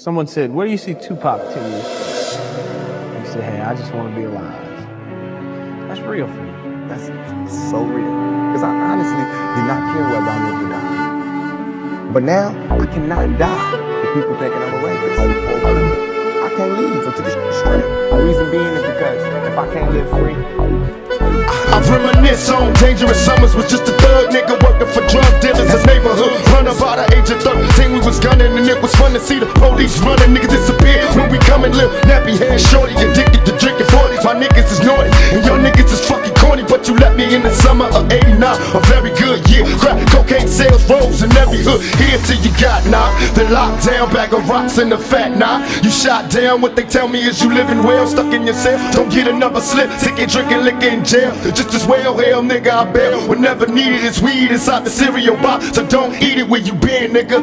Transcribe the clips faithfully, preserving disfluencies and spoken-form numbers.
Someone said, where do you see Tupac ten years from? He said, hey, I just want to be alive. That's real for me. That's so real. Because I honestly did not care whether I lived or died. But now, I cannot die with people thinking I'm a rapist or a criminal. I can't leave until this shit straight. The reason being is because if I can't live free, I reminisce on dangerous summers with just a thug nigga working for drug dealers in neighborhood. Run about the age of thirteen, we was gunning and it was fun to see the police running. Niggas disappear when we come and live. Nappy head shorty, addicted to drinking forties. My niggas is naughty and your niggas is fucking corny. But you left me in the summer of eighty-nine, a very good year. Crack cocaine sales rose in every hood. Here till you got knocked, then locked down, bag of rocks in the fat knot. You shot down, what they tell me is you living well, stuck in your cell. Don't get another slip, ticket, drinking, liquor in jail. Just as well, hell nigga, I bail. Whenever needed, it's weed inside the cereal box, so don't eat it where you been, nigga.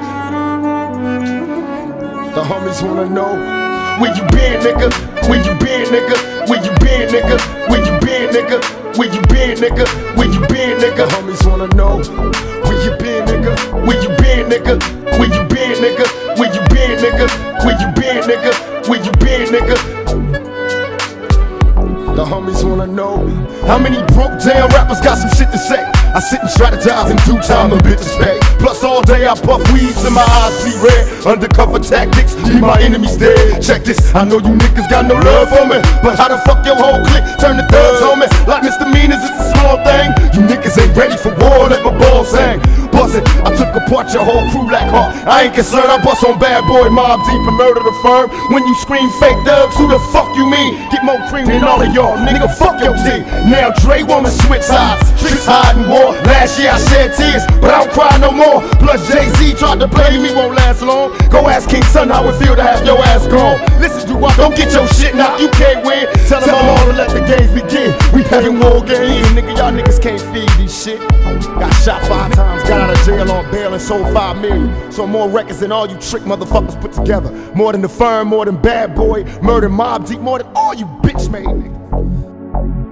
The homies wanna know where you been, nigga. Where you been, nigga. Where you been, nigga. Where you been, nigga. Where you been, nigga. Where you been, nigga. The homies wanna know where you been, nigga. Where you been, nigga. Where you been, nigga. Where you been, nigga. Where you been, nigga. Where you been, nigga. The homies wanna know how many broke down rappers got some shit to say. I sit and strategize in due time, the bitches pay. Plus all day I puff weeds and my eyes see red. Undercover tactics, leave my enemies dead. Check this, I know you niggas got no love for me, but how the fuck your whole clique turn the thugs on me? Like misdemeanors, it's a small thing. You niggas ain't ready for war, let my balls hang. Bust it, I took apart your whole crew like heart. I ain't concerned, I bust on bad boy, mob deep and murder the firm. When you scream fake thugs, who the fuck you mean? Get more cream than all of y'all, nigga, fuck your D. Now Dre wanna switch sides, tricks hiding war. Last year I shed tears, but I don't cry no more. Plus Jay-Z tried to play me, won't last long. Go ask King Son how it feel to have your ass gone. Listen to what, don't get your shit knocked, you can't win. Tell them all to let the games begin. We having war games, nigga, y'all niggas can't feed these shit. Got shot five times, got out of jail on bail and sold five million. So more records than all you trick motherfuckers put together. More than the firm, more than Bad Boy, Murder, Mob Deep, more than all you bitch made niggas.